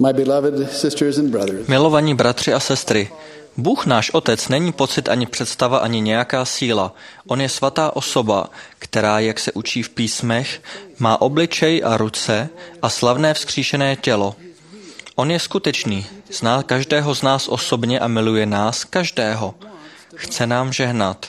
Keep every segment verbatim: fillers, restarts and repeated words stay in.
My beloved sisters and brothers, Milovaní bratři a sestry, Bůh náš Otec není pocit ani představa ani nějaká síla. On je svatá osoba, která, jak se učí v písmech, má obličej a ruce a slavné vzkříšené tělo. On je skutečný, zná každého z nás osobně a miluje nás, každého. Chce nám žehnat.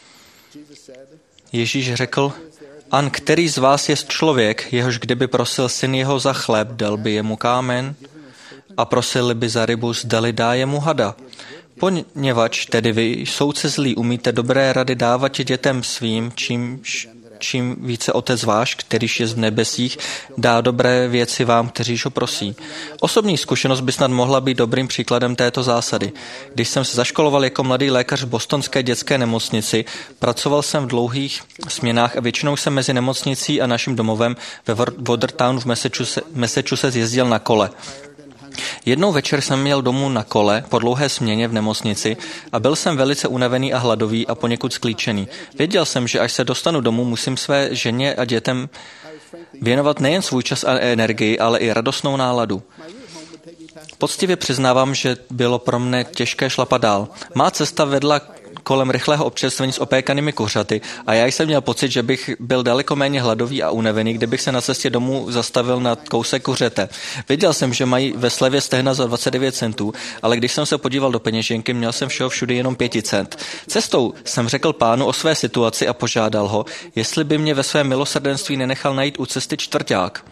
Ježíš řekl, an který z vás je člověk, jehož kdyby prosil syn jeho za chléb, dal by jemu kámen, a prosili by za rybu, zdali dá jemu hada. Poněvadž tedy vy, souce zlí, umíte dobré rady dávat dětem svým, čím, čím více Otec váš, kterýž je v nebesích, dá dobré věci vám, kteříž ho prosí. Osobní zkušenost by snad mohla být dobrým příkladem této zásady. Když jsem se zaškoloval jako mladý lékař v bostonské dětské nemocnici, pracoval jsem v dlouhých směnách a většinou jsem mezi nemocnicí a naším domovem ve Watertownu v Massachusetts jezdil na kole. Jednou večer jsem jel domů na kole po dlouhé směně v nemocnici a byl jsem velice unavený a hladový a poněkud sklíčený. Věděl jsem, že až se dostanu domů, musím své ženě a dětem věnovat nejen svůj čas a energii, ale i radostnou náladu. Poctivě přiznávám, že bylo pro mne těžké šlapat dál. Má cesta vedla kolem rychlého občerstvení s opékanými kuřaty a já jsem měl pocit, že bych byl daleko méně hladový a unavený, kdybych se na cestě domů zastavil na kousek kuřete. Věděl jsem, že mají ve slevě stehna za dvacet devět centů, ale když jsem se podíval do peněženky, měl jsem všeho všude jenom pět cent. Cestou jsem řekl pánu o své situaci a požádal ho, jestli by mě ve svém milosrdenství nenechal najít u cesty čtvrťák.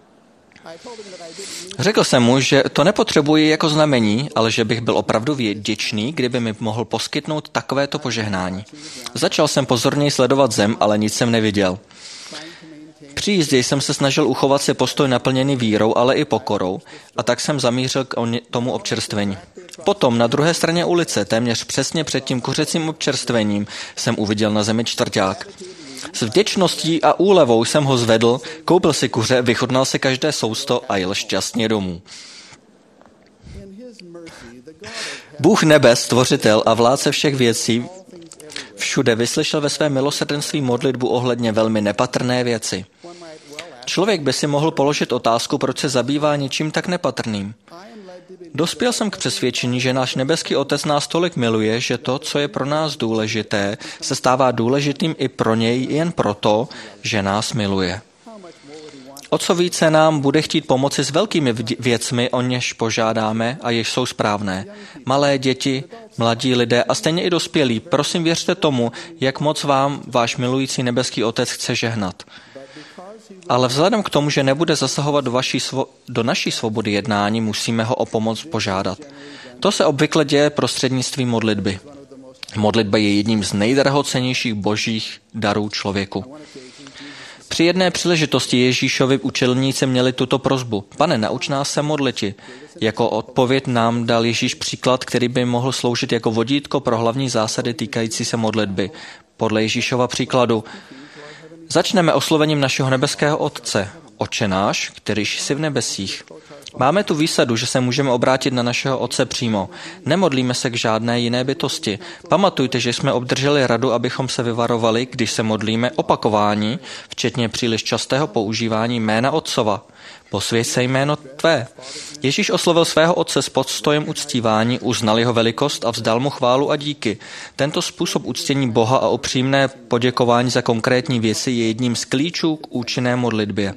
Řekl jsem mu, že to nepotřebuji jako znamení, ale že bych byl opravdu vděčný, kdyby mi mohl poskytnout takovéto požehnání. Začal jsem pozorněji sledovat zem, ale nic jsem neviděl. Při jízdě jsem se snažil uchovat si postoj naplněný vírou, ale i pokorou, a tak jsem zamířil k tomu občerstvení. Potom na druhé straně ulice, téměř přesně před tím kuřecím občerstvením, jsem uviděl na zemi čtvrťák. S vděčností a úlevou jsem ho zvedl, koupil si kuře, vychutnal si každé sousto a jel šťastně domů. Bůh nebes, stvořitel a vládce všech věcí, všude vyslyšel ve své milosrdenství modlitbu ohledně velmi nepatrné věci. Člověk by si mohl položit otázku, proč se zabývá něčím tak nepatrným. Dospěl jsem k přesvědčení, že náš nebeský Otec nás tolik miluje, že to, co je pro nás důležité, se stává důležitým i pro něj jen proto, že nás miluje. O co více nám bude chtít pomoci s velkými věcmi, o něž požádáme a jež jsou správné. Malé děti, mladí lidé a stejně i dospělí, prosím věřte tomu, jak moc vám váš milující nebeský Otec chce žehnat. Ale vzhledem k tomu, že nebude zasahovat do, vaší svo- do naší svobody jednání, musíme ho o pomoc požádat. To se obvykle děje prostřednictvím modlitby. Modlitba je jedním z nejdrahocennějších božích darů člověku. Při jedné příležitosti Ježíšovi učedníci měli tuto prosbu. Pane, nauč nás se modliti. Jako odpověď nám dal Ježíš příklad, který by mohl sloužit jako vodítko pro hlavní zásady týkající se modlitby. Podle Ježíšova příkladu začneme oslovením našeho nebeského Otce. Otče náš, kterýž jsi v nebesích. Máme tu výsadu, že se můžeme obrátit na našeho Otce přímo. Nemodlíme se k žádné jiné bytosti. Pamatujte, že jsme obdrželi radu, abychom se vyvarovali, když se modlíme, opakování, včetně příliš častého používání jména Otcova. Posvěť se jméno tvé. Ježíš oslovil svého Otce s podstojem uctívání, uznal jeho velikost a vzdal mu chválu a díky. Tento způsob uctění Boha a upřímné poděkování za konkrétní věci je jedním z klíčů k účinné modlitbě.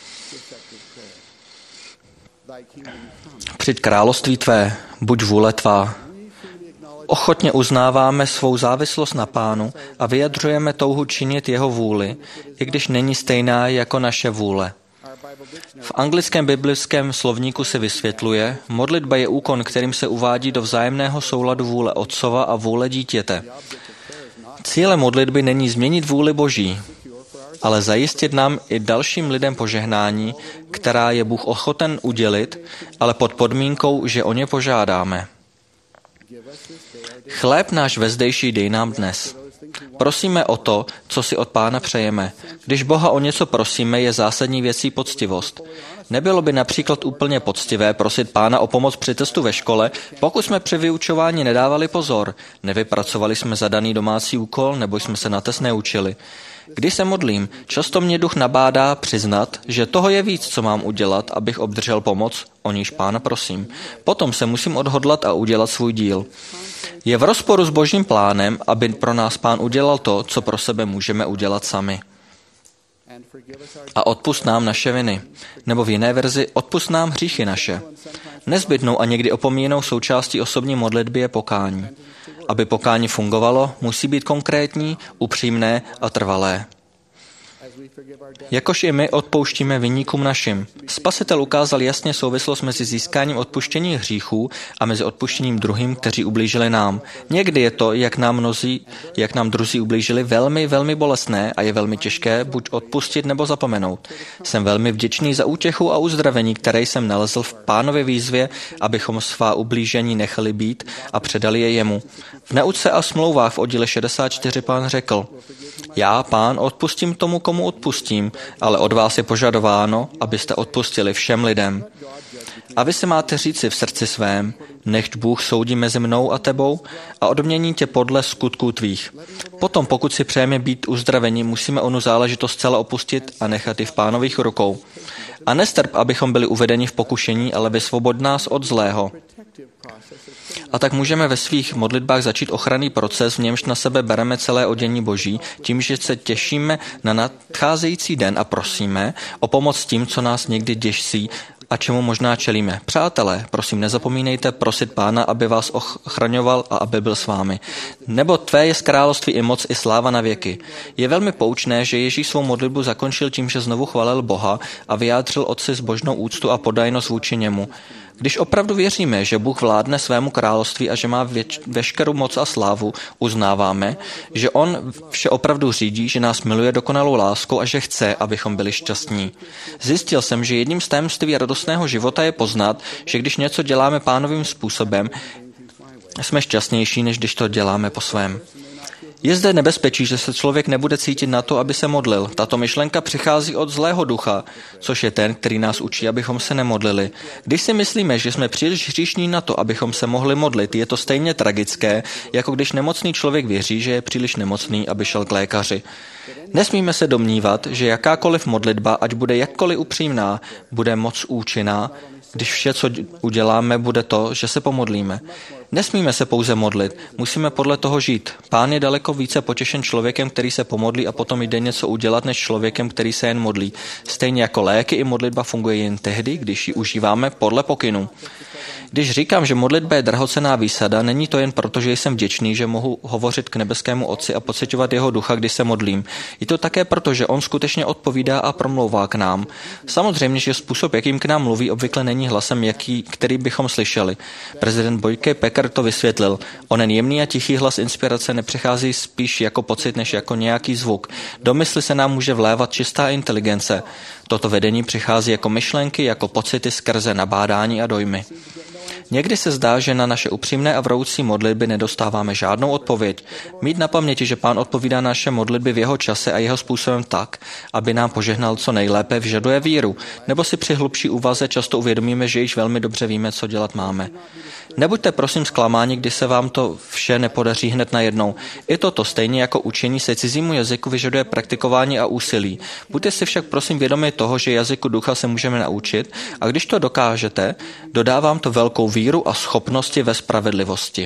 Přijď království tvé, buď vůle tvá. Ochotně uznáváme svou závislost na Pánu a vyjadřujeme touhu činit jeho vůli, i když není stejná jako naše vůle. V anglickém biblickém slovníku se vysvětluje, modlitba je úkon, kterým se uvádí do vzájemného souladu vůle Otcova a vůle dítěte. Cílem modlitby není změnit vůli Boží, ale zajistit nám i dalším lidem požehnání, která je Bůh ochoten udělit, ale pod podmínkou, že o ně požádáme. Chléb náš vezdejší dej nám dnes. Prosíme o to, co si od Pána přejeme. Když Boha o něco prosíme, je zásadní věcí poctivost. Nebylo by například úplně poctivé prosit Pána o pomoc při testu ve škole, pokud jsme při vyučování nedávali pozor, nevypracovali jsme zadaný domácí úkol, nebo jsme se na test neučili. Když se modlím, často mě duch nabádá přiznat, že toho je víc, co mám udělat, abych obdržel pomoc, o níž Pána prosím. Potom se musím odhodlat a udělat svůj díl. Je v rozporu s Božím plánem, aby pro nás Pán udělal to, co pro sebe můžeme udělat sami. A odpusť nám naše viny. Nebo v jiné verzi, odpusť nám hříchy naše. Nezbytnou a někdy opomíjenou součástí osobní modlitby je pokání. Aby pokání fungovalo, musí být konkrétní, upřímné a trvalé. Jakož i my odpouštíme viníkům našim. Spasitel ukázal jasně souvislost mezi získáním odpuštění hříchů a mezi odpuštěním druhým, kteří ublížili nám. Někdy je to, jak nám, mnozí, jak nám druzí ublížili, velmi, velmi bolestné a je velmi těžké buď odpustit nebo zapomenout. Jsem velmi vděčný za útěchu a uzdravení, které jsem nalezl v Pánově výzvě, abychom svá ublížení nechali být a předali je jemu. V Nauce a smlouvách v oddíle šedesát čtyři Pán řekl: Já, Pán, odpustím tomu, komu odpustím, ale od vás je požadováno, abyste odpustili všem lidem. A vy si máte říci v srdci svém: nechť Bůh soudí mezi mnou a tebou a odmění tě podle skutků tvých. Potom, pokud si přejeme být uzdraveni, musíme onu záležitost celé opustit a nechat ji v Pánových rukou. A nestrp, abychom byli uvedeni v pokušení, ale vysvobod nás od zlého. A tak můžeme ve svých modlitbách začít ochranný proces, v němž na sebe bereme celé odění Boží, tím, že se těšíme na nadcházející den a prosíme o pomoc tím, co nás někdy děsí a čemu možná čelíme. Přátelé, prosím, nezapomínejte prosit Pána, aby vás ochraňoval a aby byl s vámi. Nebo tvé je z království i moc i sláva na věky. Je velmi poučné, že Ježíš svou modlitbu zakončil tím, že znovu chvalil Boha a vyjádřil Otci zbožnou úctu a podajnost vůči němu. Když opravdu věříme, že Bůh vládne svému království a že má věč, veškerou moc a slávu, uznáváme, že On vše opravdu řídí, že nás miluje dokonalou láskou a že chce, abychom byli šťastní. Zjistil jsem, že jedním z tajemství radostného života je poznat, že když něco děláme Pánovým způsobem, jsme šťastnější, než když to děláme po svém. Je zde nebezpečí, že se člověk nebude cítit na to, aby se modlil. Tato myšlenka přichází od zlého ducha, což je ten, který nás učí, abychom se nemodlili. Když si myslíme, že jsme příliš hříšní na to, abychom se mohli modlit, je to stejně tragické, jako když nemocný člověk věří, že je příliš nemocný, aby šel k lékaři. Nesmíme se domnívat, že jakákoliv modlitba, ať bude jakkoliv upřímná, bude moc účinná, když vše, co uděláme, bude to, že se pomodlíme. Nesmíme se pouze modlit, musíme podle toho žít. Pán je daleko více potěšen člověkem, který se pomodlí a potom jde něco udělat, než člověkem, který se jen modlí. Stejně jako léky i modlitba funguje jen tehdy, když ji užíváme podle pokynu. Když říkám, že modlitba je drahocenná výsada, není to jen proto, že jsem vděčný, že mohu hovořit k nebeskému Otci a pociťovat jeho ducha, když se modlím. Je to také proto, že on skutečně odpovídá a promlouvá k nám. Samozřejmě, že způsob, jakým k nám mluví, obvykle není hlasem, jaký, který bychom slyšeli. Prezident Boyke Packer to vysvětlil. Onen jemný a tichý hlas inspirace nepřichází spíš jako pocit, než jako nějaký zvuk. Do mysli se nám může vlévat čistá inteligence. Toto vedení přichází jako myšlenky, jako pocity skrze nabádání a dojmy. Někdy se zdá, že na naše upřímné a vroucí modlitby nedostáváme žádnou odpověď. Mít na paměti, že Pán odpovídá naše modlitby v jeho čase a jeho způsobem tak, aby nám požehnal co nejlépe, vyžaduje víru. Nebo si při hlubší úvaze často uvědomíme, že již velmi dobře víme, co dělat máme. Nebuďte prosím zklamáni, když se vám to vše nepodaří hned najednou. I toto stejně jako učení se cizímu jazyku vyžaduje praktikování a úsilí. Buďte si však prosím vědomi toho, že jazyku ducha se můžeme naučit a když to dokážete, dodávám to velkou víru a schopnosti ve spravedlivosti.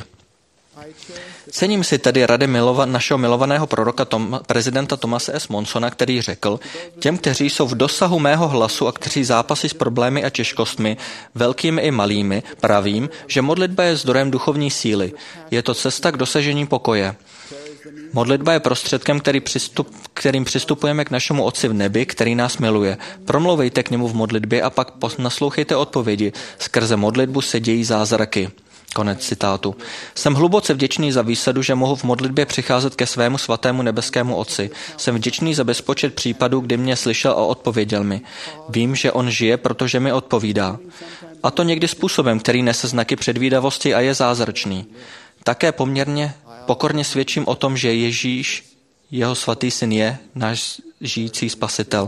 Cením si tedy rady milova, našeho milovaného proroka Tom, prezidenta Thomase S. Monsona, který řekl: těm, kteří jsou v dosahu mého hlasu a kteří zápasí s problémy a těžkostmi, velkými i malými, pravím, že modlitba je zdrojem duchovní síly. Je to cesta k dosažení pokoje. Modlitba je prostředkem, který přistup, kterým přistupujeme k našemu Otci v nebi, který nás miluje. Promlouvejte k němu v modlitbě a pak naslouchejte odpovědi. Skrze modlitbu se dějí zázraky. Konec citátu. Jsem hluboce vděčný za výsadu, že mohu v modlitbě přicházet ke svému svatému nebeskému Otci. Jsem vděčný za bezpočet případů, kdy mě slyšel a odpověděl mi. Vím, že on žije, protože mi odpovídá. A to někdy způsobem, který nese znaky předvídavosti a je zázračný. Také poměrně pokorně svědčím o tom, že Ježíš, jeho svatý syn, je náš žijící spasitel.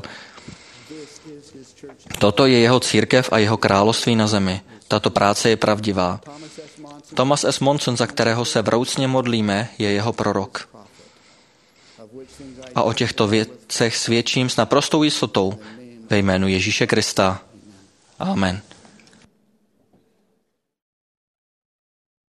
Toto je jeho církev a jeho království na zemi. Tato práce je pravdivá. Thomas S. Monson, za kterého se vroucně modlíme, je jeho prorok. A o těchto věcech svědčím s naprostou jistotou ve jménu Ježíše Krista. Amen.